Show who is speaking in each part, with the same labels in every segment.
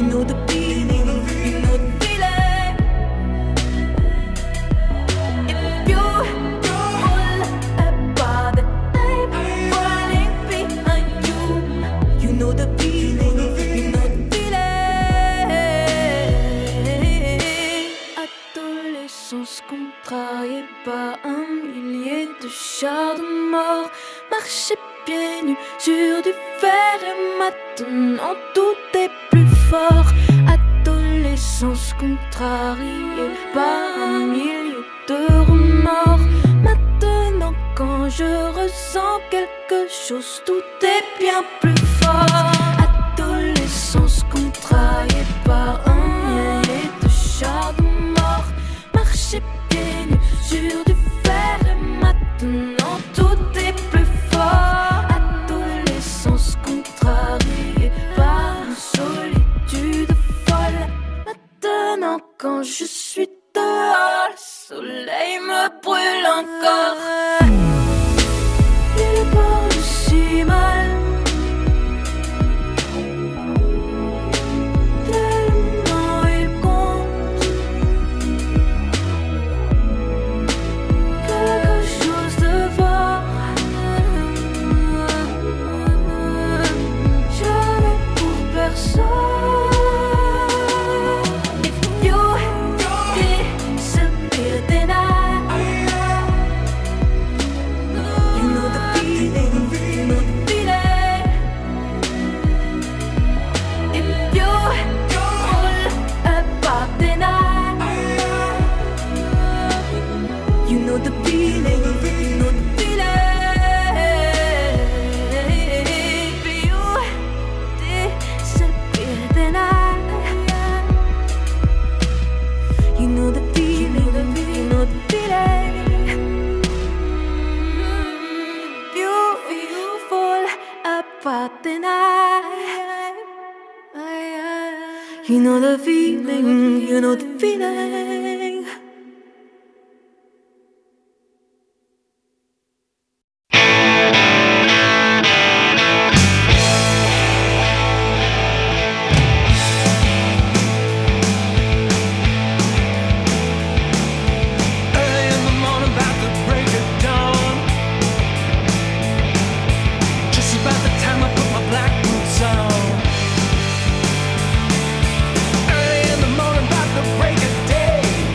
Speaker 1: know the feeling, you know the feeling. If you pull apart the night falling behind you, you know the feeling, you know the feeling. Adolescence contrariée par un millier de chars de mort, marcher pieds nus sur du fer et maintenant tout est plus fort. Adolescence contrariée par un millier de remords. Maintenant quand je ressens quelque chose, tout est bien plus fort. Adolescence contrariée par un millier de chars de mort, marcher pieds nus sur du fer et maintenant tout est plus fort. Adolescence contrariée par une solitude folle. Maintenant quand je suis dehors, le soleil me brûle encore. Il parle si mal, tellement il compte quelque chose de fort. Jamais pour personne. If you disappear, then you know the feeling, you know the feeling. If you fall apart, then you know the feeling, you know the feeling. If you disappear, then you know the feeling, you know the feeling. If you fall apart, then you know the feeling, you know the feeling.
Speaker 2: Early in the morning, about the break of dawn, just about the time I put my black boots on. Early in the morning, about the break of day,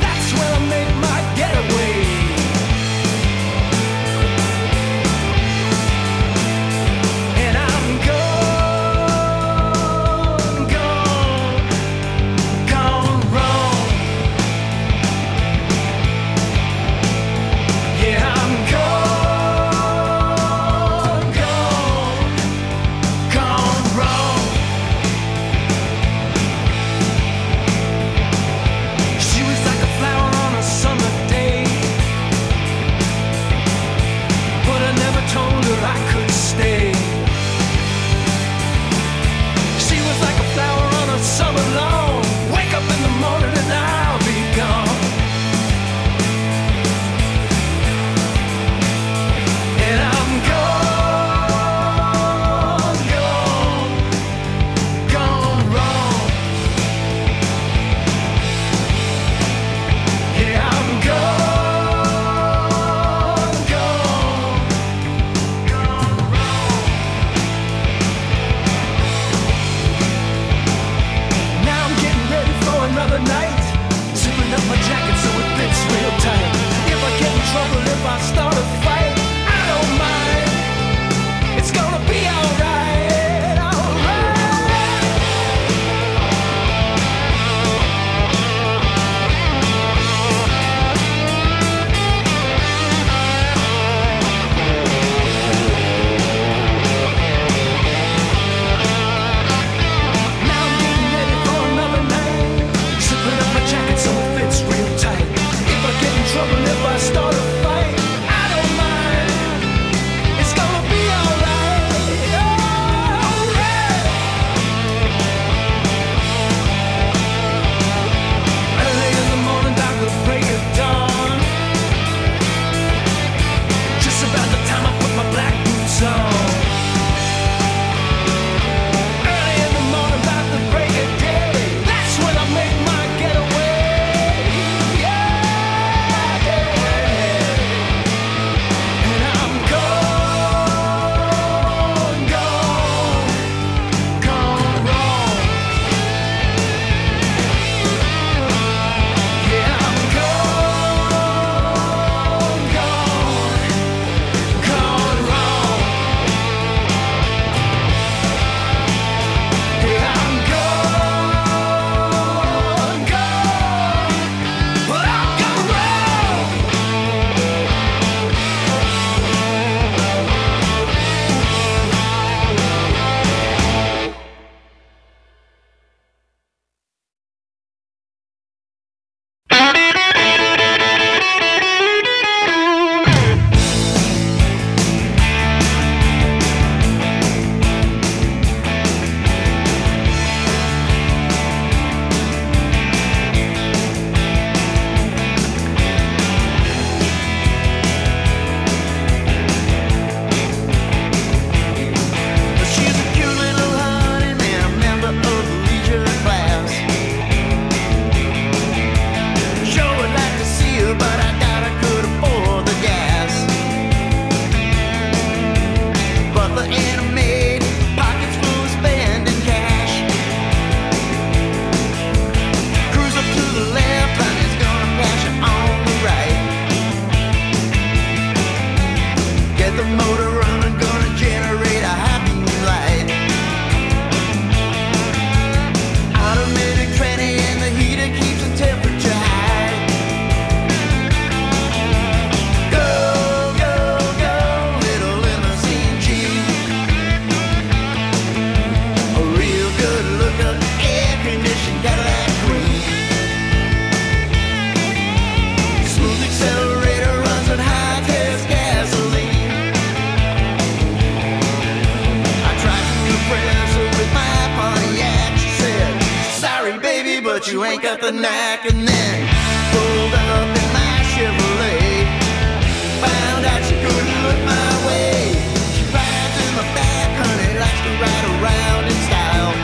Speaker 3: but you ain't got the knack. And then pulled up in my Chevrolet, found out she couldn't look my way. She rides in the back, honey, likes to ride around in style.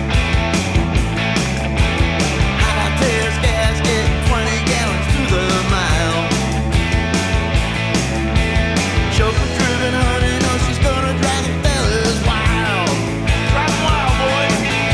Speaker 3: High test gasket, 20 gallons to the mile. Chauffeur driven, honey, knows she's gonna drive the fellas wild. Drive 'em wild, boy.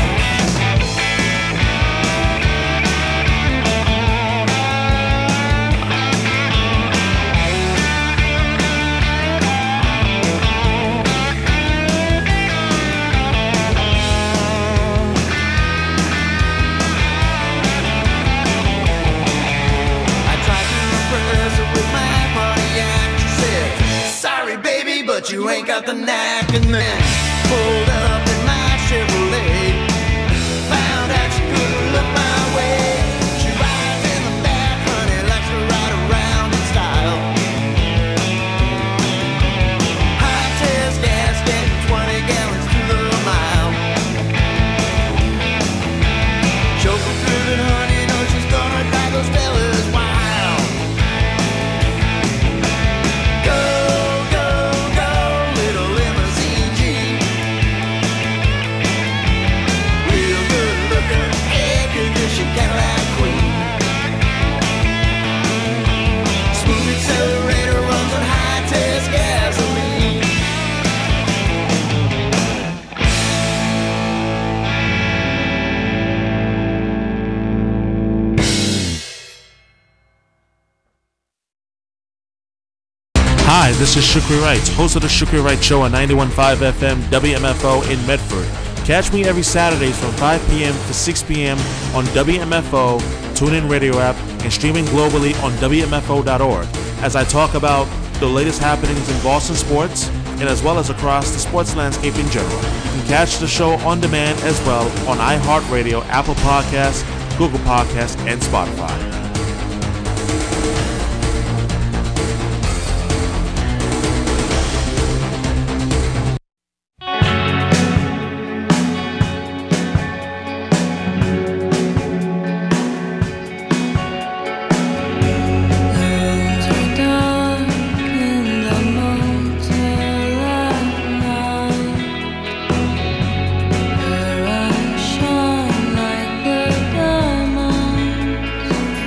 Speaker 3: But you ain't got the knack. And then pulled up in my Chevrolet, found out she couldn't look my way. She rides in the back, honey, likes to ride around in style. High test gasket, 20 gallons to the mile. Chauffeur driven, honey, knows she's gonna drive those fellas wild. Go, Cadillac Queen. Smooth accelerator runs on high test gasoline.
Speaker 4: Hi, this is Shukri Wright, host of the Shukri Wright Show on 91.5 FM WMFO in Medford. Catch me every Saturdays from 5 p.m. to 6 p.m. on WMFO, TuneIn Radio app, and streaming globally on WMFO.org as I talk about the latest happenings in Boston sports and as well as across the sports landscape in general. You can catch the show on demand as well on iHeartRadio, Apple Podcasts, Google Podcasts, and Spotify.
Speaker 1: Shine like the diamonds.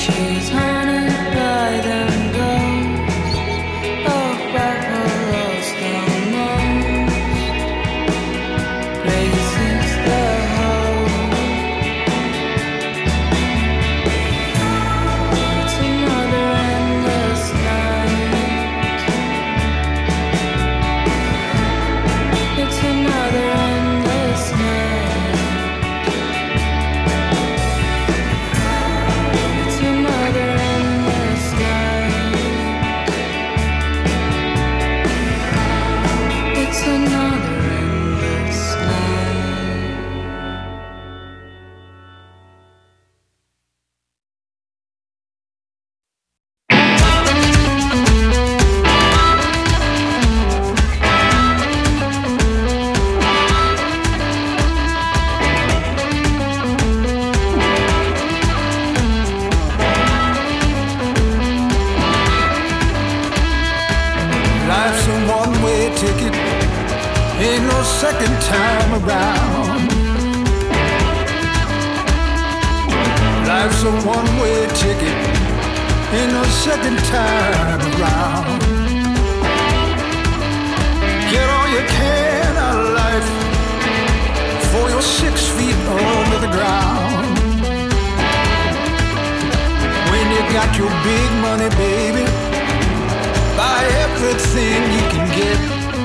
Speaker 1: She's haunted by them ghosts of Buffalo's almost places the home. It's another endless night. It's another endless night. It's another endless night. It's another endless night.
Speaker 3: Life's a one-way ticket, ain't no second time around. Life's a one-way ticket, ain't no second time around. Get all you can out of life before you're 6 feet under the ground. When you got your big money, baby, buy everything you can get.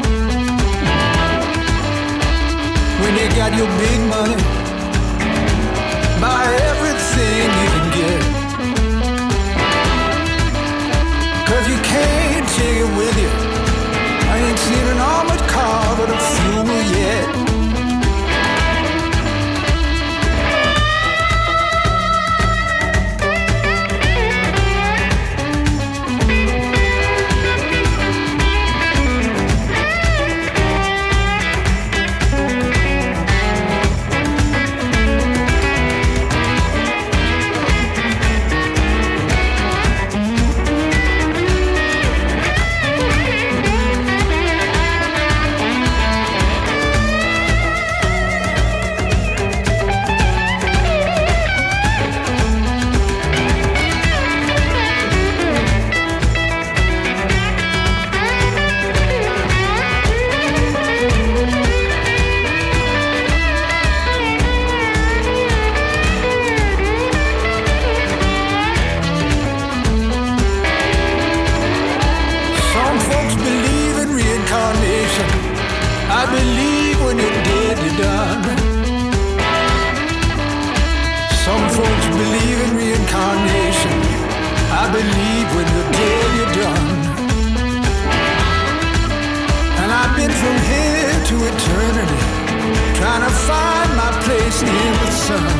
Speaker 3: When you got your big money, buy everything you can get. 'Cause you can't take it with you. I ain't seen an armored car with a fuel yet. Some folks believe in reincarnation. I believe when you're dead, you're done. Some folks believe in reincarnation. I believe when you're dead, you're done. And I've been from here to eternity, trying to find my place in the sun.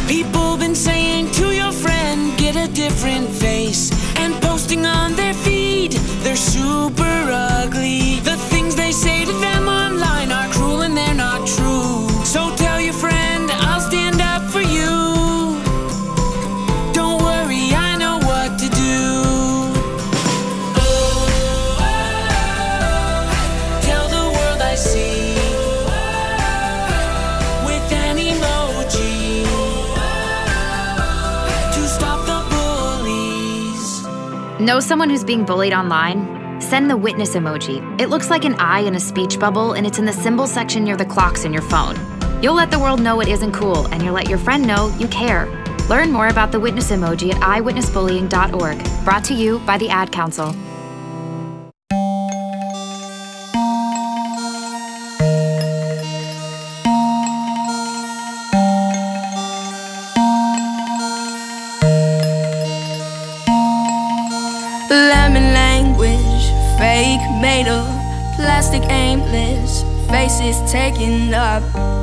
Speaker 2: People been saying to your friend, get a different face, and posting on their feed, they're super ugly. The things they say to them online are cruel and they're not true. So tell your friend, I'll stand up for you. Don't worry, I know what to do. Tell the world I see with an emoji to stop the bullies.
Speaker 5: Know someone who's being bullied online? Send the witness emoji. It looks like an eye in a speech bubble, and it's in the symbol section near the clocks in your phone. You'll let the world know it isn't cool, and you'll let your friend know you care. Learn more about the witness emoji at iwitnessbullying.org. Brought to you by the Ad Council.
Speaker 1: Lemon language, fake made up, plastic aimless, faces taken up.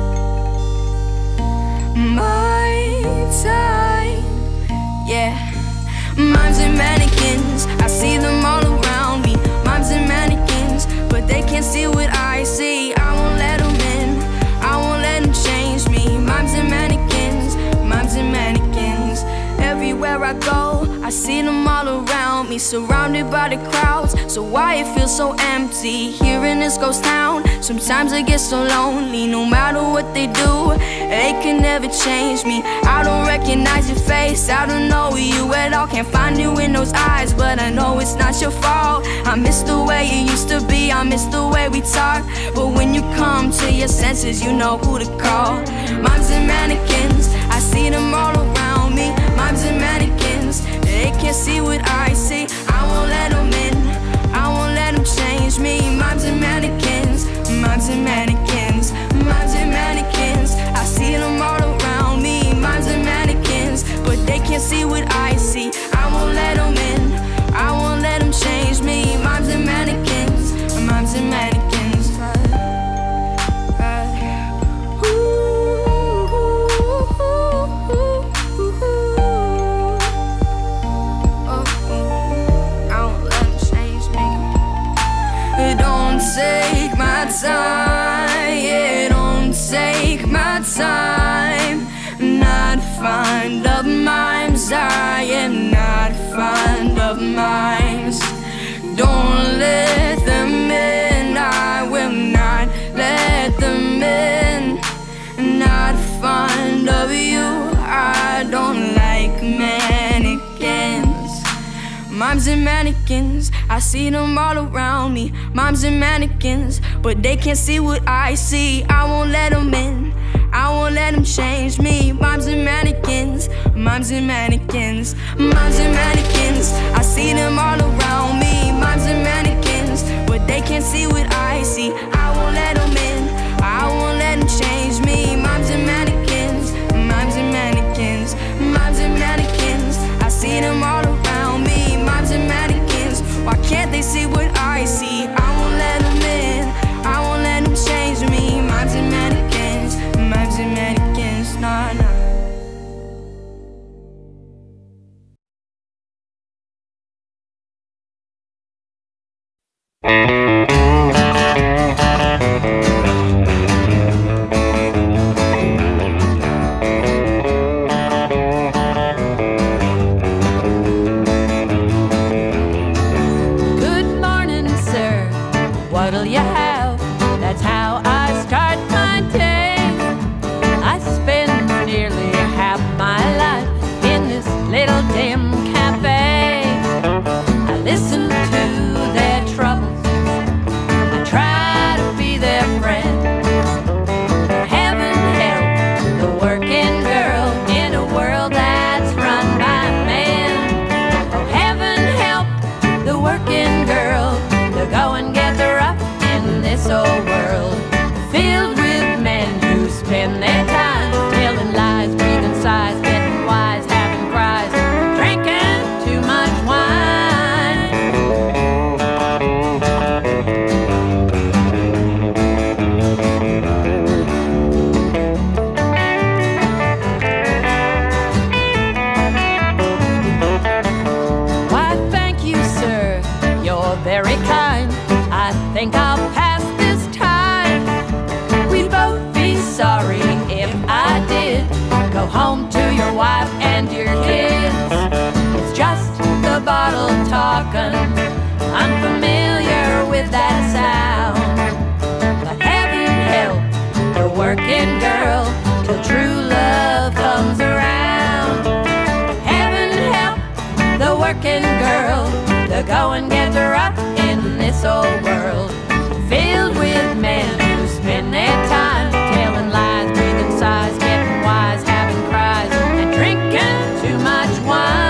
Speaker 1: My time, yeah. Mimes and mannequins, I see them all around me. Mimes and mannequins, but they can't see what I see. I won't let them in, I won't let them change me. Mimes and mannequins, mimes and mannequins. Everywhere I go, I see them all around me, surrounded by the crowds. So why it feels so empty here in this ghost town? Sometimes I get so lonely, no matter what they do, they can never change me. I don't recognize your face, I don't know you at all. Can't find you in those eyes, but I know it's not your fault. I miss the way it used to be, I miss the way we talk. But when you come to your senses, you know who to call. Mimes and mannequins, I see them all around me. Mimes and mannequins, they can't see what I see. I won't let them in, I won't let them change me. Mimes and mannequins, mimes and mannequins, mimes and mannequins. I see them all around me. Mimes and mannequins, but they can't see what I see. I won't let them in, I won't let them change me. Mimes and mannequins, mimes and mannequins. Take my time, yeah, don't take my time. Not fond of mimes, I am not fond of mimes. Don't let them in, I will not let them in. Not fond of you, I don't like mannequins. Mimes and mannequins, I see them all around me. Mimes and mannequins, but they can't see what I see. I won't let them in, I won't let them change me. Mimes and mannequins, mimes and mannequins, mimes and mannequins. I see them all around me. Mimes and mannequins, but they can't see what I see. I won't let them in, I won't let them change me. Mimes and mannequins, mimes and mannequins, mimes and mannequins. I see them all around me. Mimes and mannequins, why can't they see what I see? I won't let them in, I won't let them change me. Mimes and mannequins, mimes and mannequins, nah, nah. one gets rough in this old world, filled with men who spend their time telling lies, breathing sighs, getting wise, having cries, and drinking too much wine.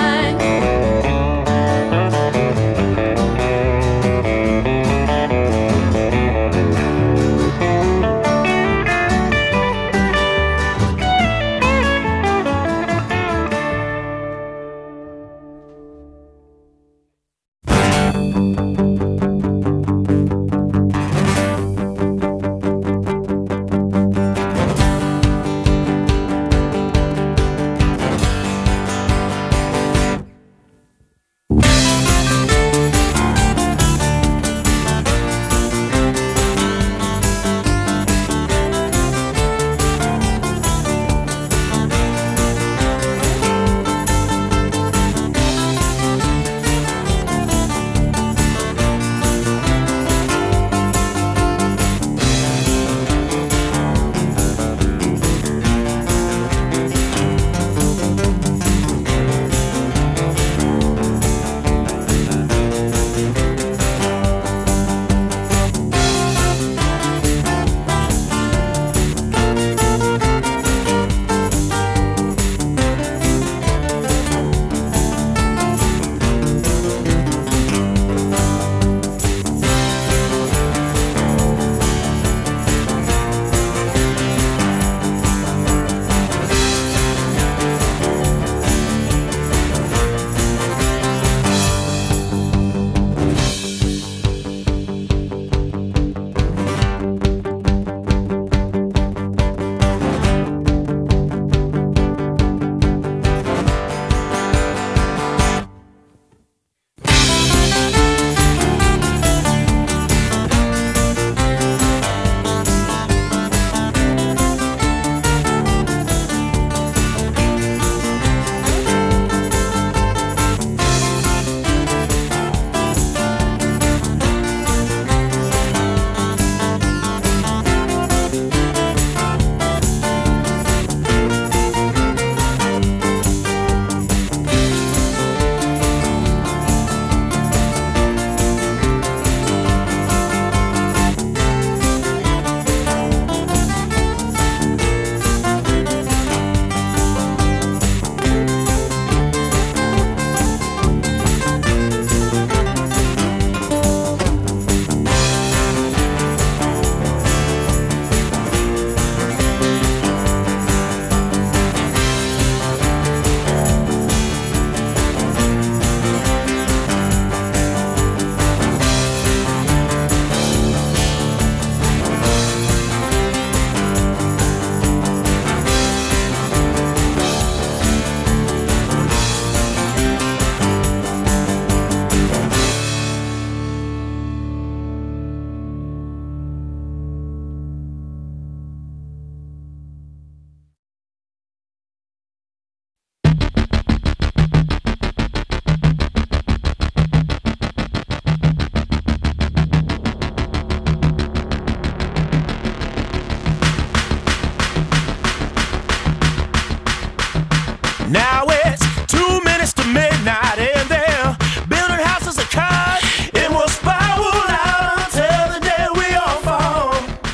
Speaker 6: Now it's 2 minutes to midnight and they're building houses of cards. It will spiral out until the day we all fall.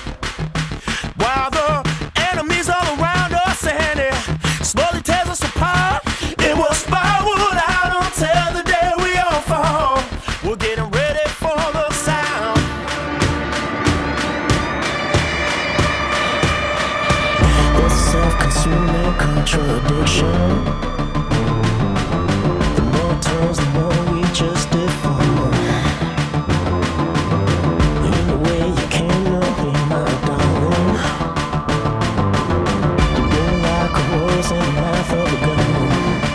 Speaker 6: While the enemies all around us and it slowly tears us apart. It will spiral out until the day we all fall. We're getting ready for the sound.
Speaker 7: It's a self-consuming contradiction. The more we just deform. In the way you cannot be my darling. You're like a rose in the mouth of a gun.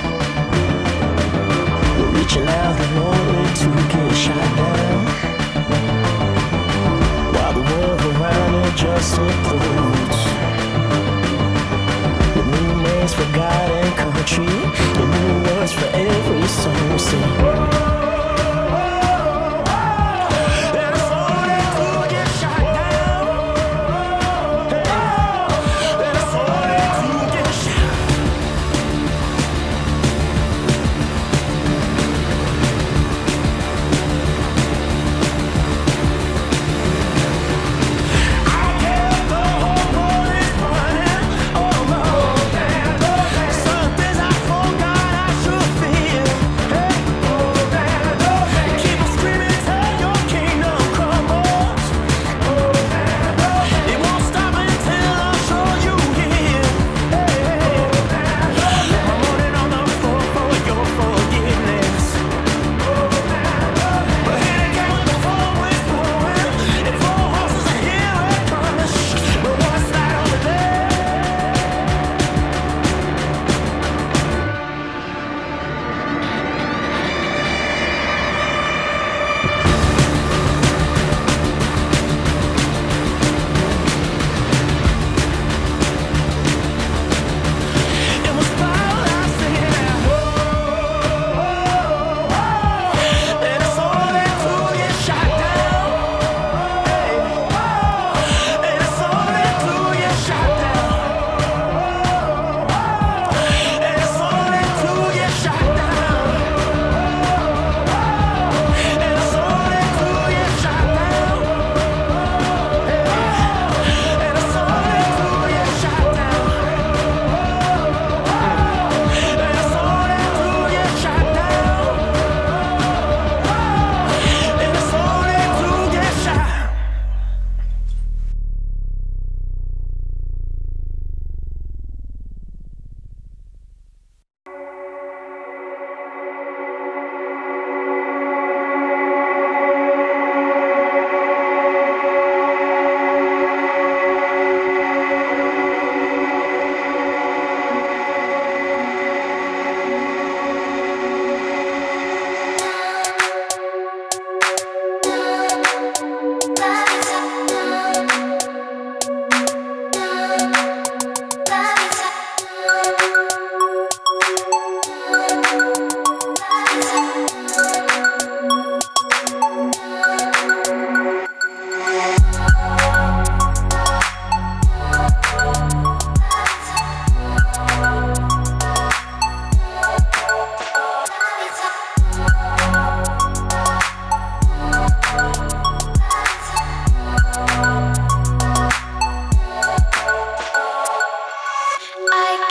Speaker 7: We're reaching out in order to get shot down, while the world around it just implodes. With new names for God and country, and new words for every song we sing.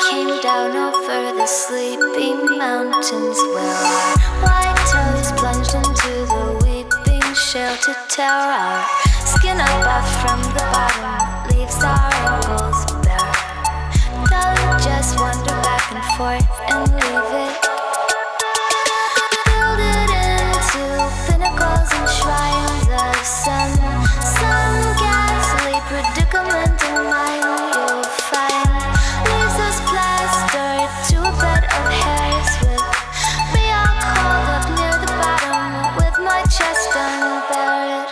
Speaker 1: came down over the sleepy mountains where our white toes plunged into the weeping shale to tear our skin up from the bottom, leaves our ankles bare. Don't just wander back and forth and leave it. Build it into pinnacles and shrines of some ghastly predicament in mind you'll find. Leaves us plastered to a bed of hairs with me all curled up near the bottom with my chest unbared.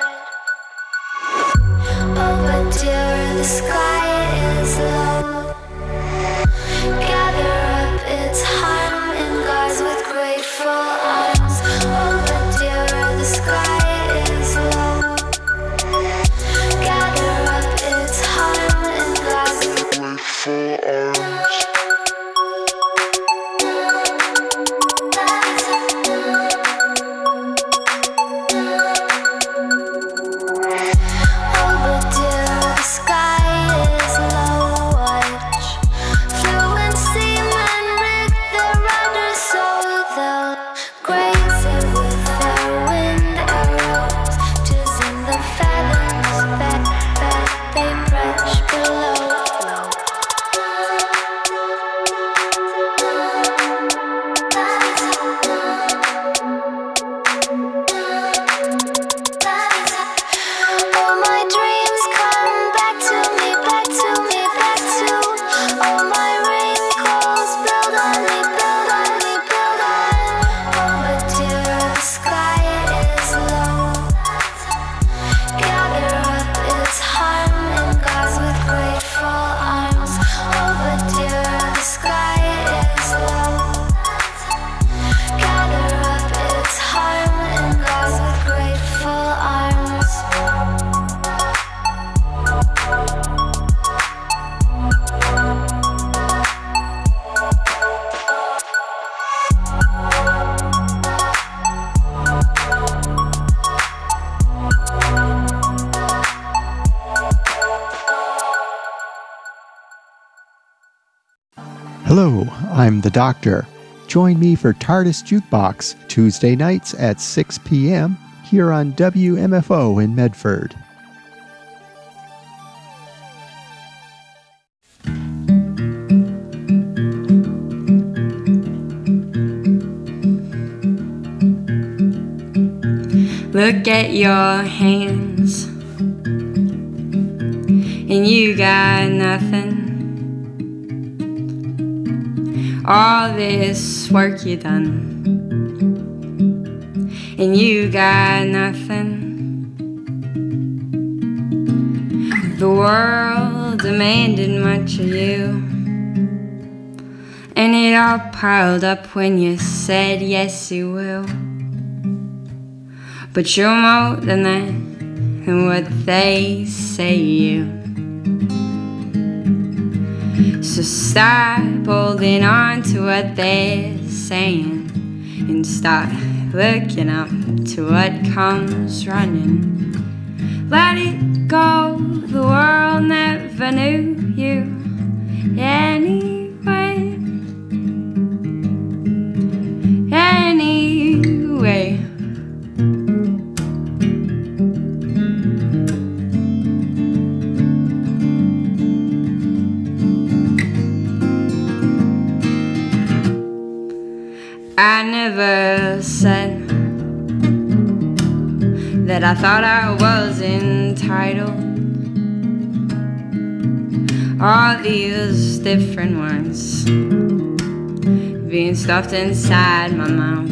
Speaker 1: Oh, but dear, the sky is low. Gather up its harm in gauze with grateful arms. Oh, but dear, the sky is low. Gather up its harm in gauze with grateful arms.
Speaker 8: Hello, I'm the Doctor. Join me for TARDIS Jukebox, Tuesday nights at 6 p.m. here on WMFO in Medford.
Speaker 9: Look at your hands, and you got nothing. All this work you done, and you got nothing. The world demanded much of you, and it all piled up when you said yes you will. But you're more than that, and what they say you. So stop holding on to what they're saying and start looking up to what comes running. Let it go, the world never knew you anyway. Anyway. I never said that I thought I was entitled. All these different words being stuffed inside my mouth.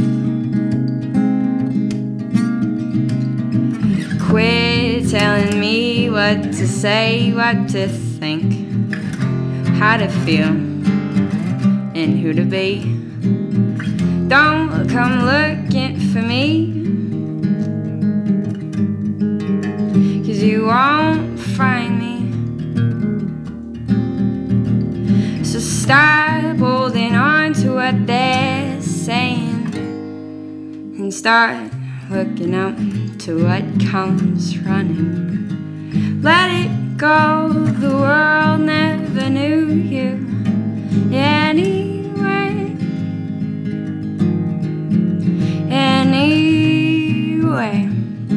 Speaker 9: Quit telling me what to say, what to think, how to feel, and who to be. Don't come looking for me, 'cause you won't find me. So stop holding on to what they're saying and start looking up to what comes running. Let it go, the world never knew you anyway. Anyway.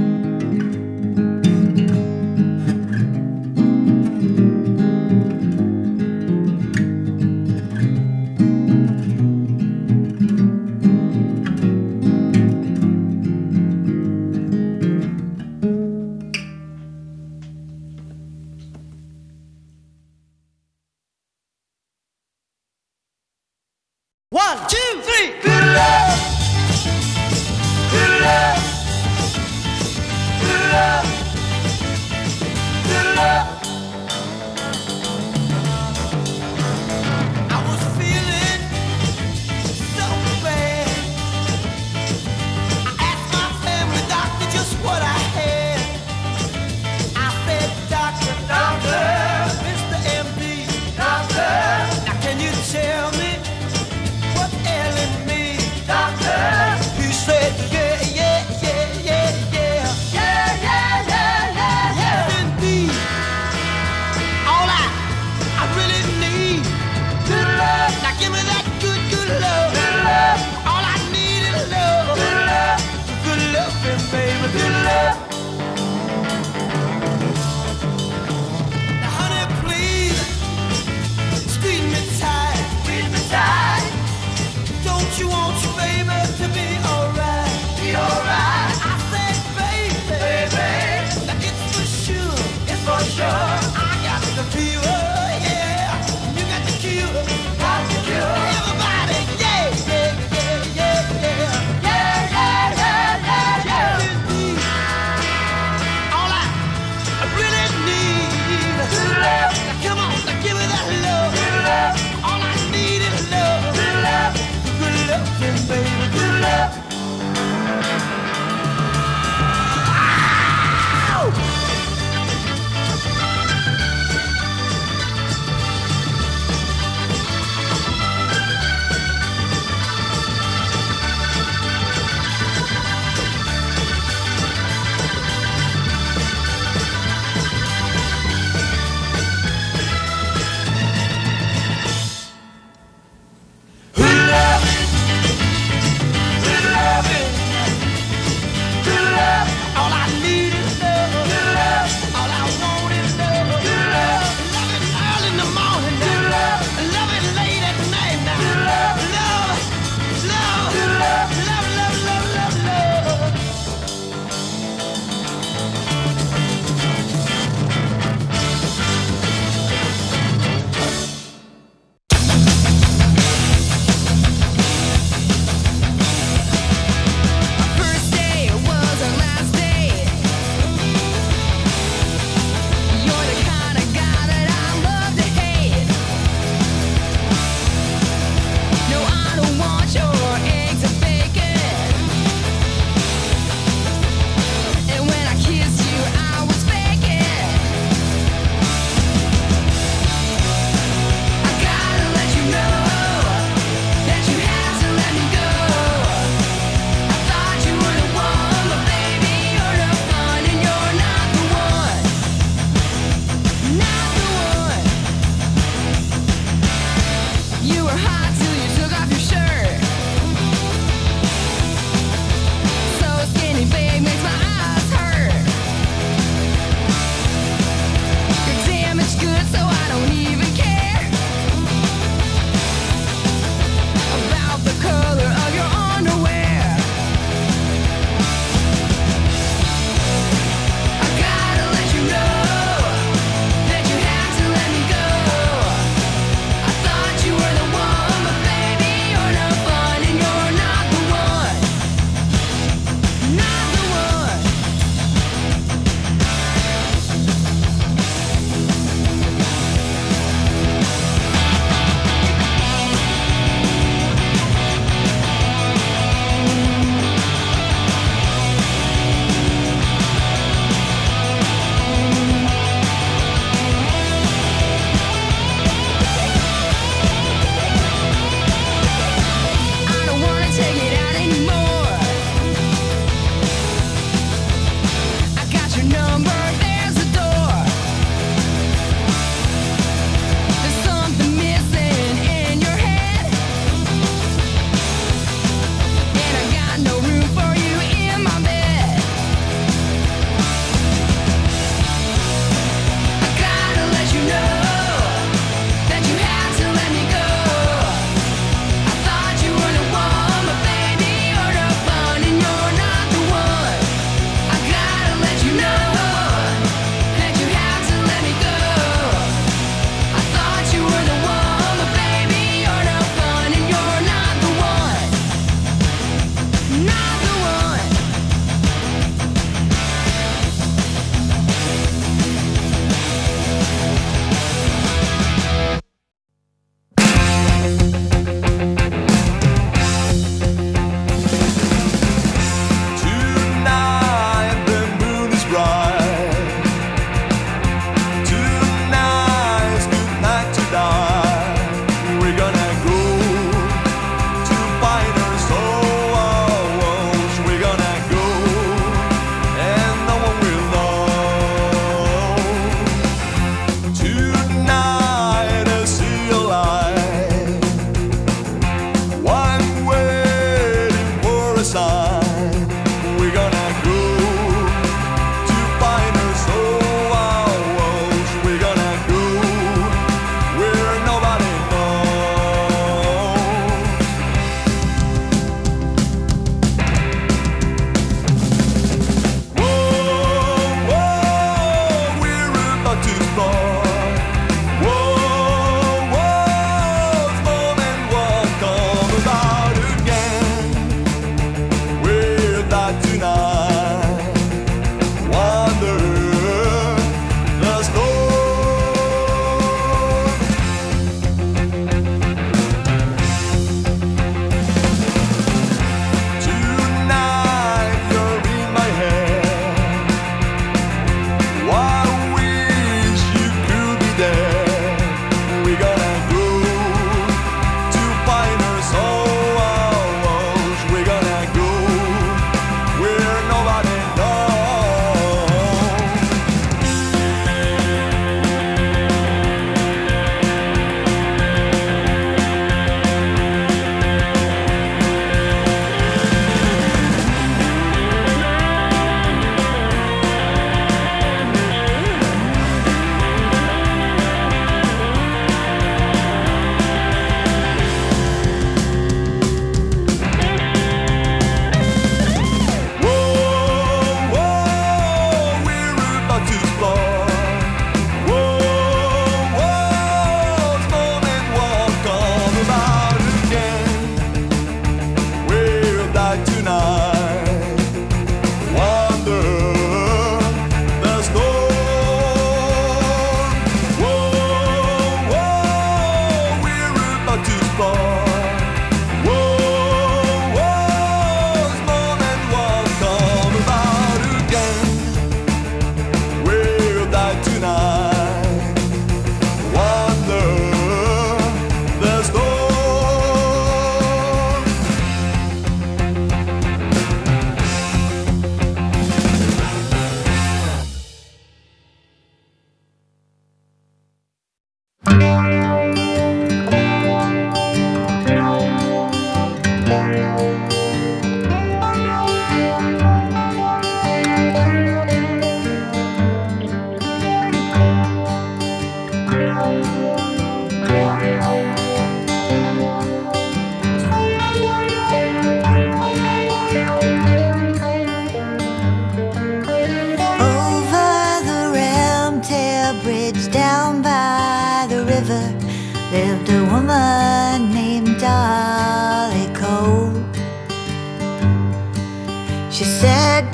Speaker 3: One, two, three. Good love. Good love. Good love. Good love. I was feeling so bad. I asked my family doctor just what I had. I said, Doctor, doctor, Mr. MD, doctor. Now can you tell me what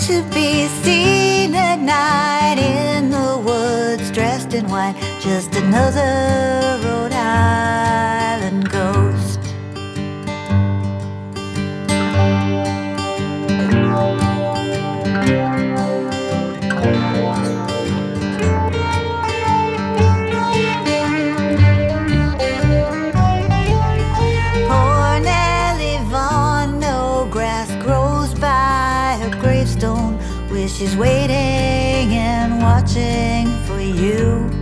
Speaker 10: to be seen at night in the woods, dressed in white, just another Rhode Island ghost. Poor Nellie Vaughan, no grass grows by her gravestone, where she's waiting and watching for you.